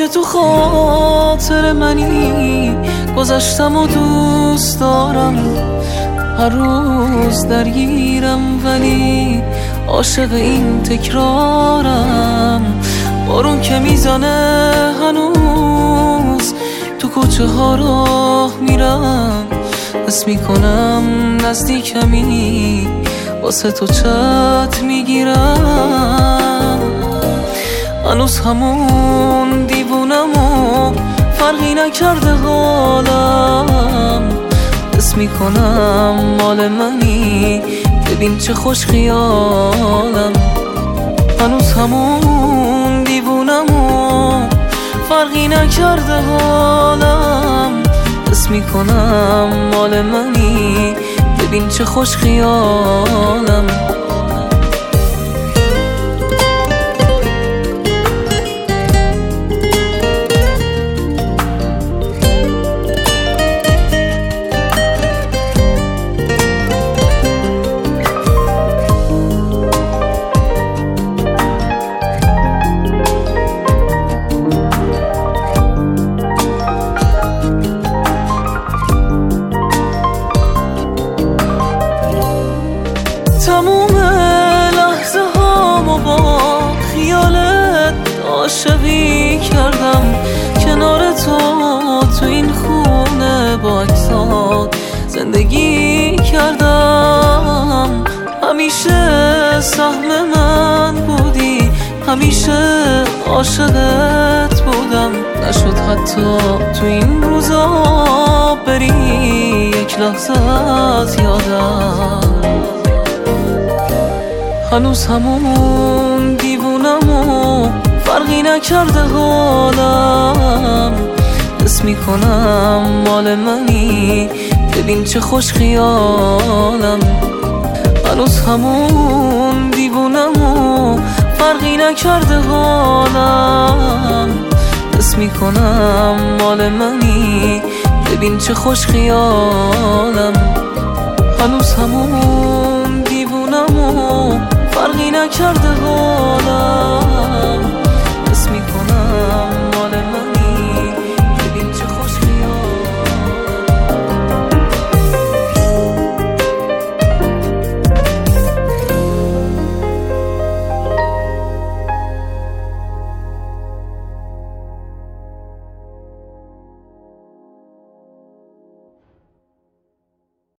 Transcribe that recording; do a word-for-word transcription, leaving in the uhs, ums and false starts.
که تو خاطر منی، گذشتم و دوست دارم، هر روز درگیرم ولی عاشق این تکرارم. بارون که میزنه هنوز تو کوچه ها راه میرم، حس میکنم نزدیکمی، واسه تو چت میگیرم. هنوز همون دیوونم و فرقی نکرده حالم، حس میکنم مال منی، ببین چه خوش خیالم. هنوز همون دیوونم و فرقی نکرده حالم، حس میکنم مال منی، ببین چه خوش خیالم. تموم لحظه هامو با خیالت عاشقی کردم، کنار تو تو این خونه با عکسات زندگی کردم. همیشه سهم من بودی، همیشه عاشقت بودم، نشد حتی تو این روزا بری یک لحظه از یادم. هنوز همون دیوونم و فرقی نکرده حالم، حس میکنم مال منی، ببین چه خوش خیالم. هنوز همون دیوونم و فرقی نکرده حالم، حس میکنم مال منی، ببین چه خوش خیالم. هنوز همون دیوونم و فرقی نکرده حالم.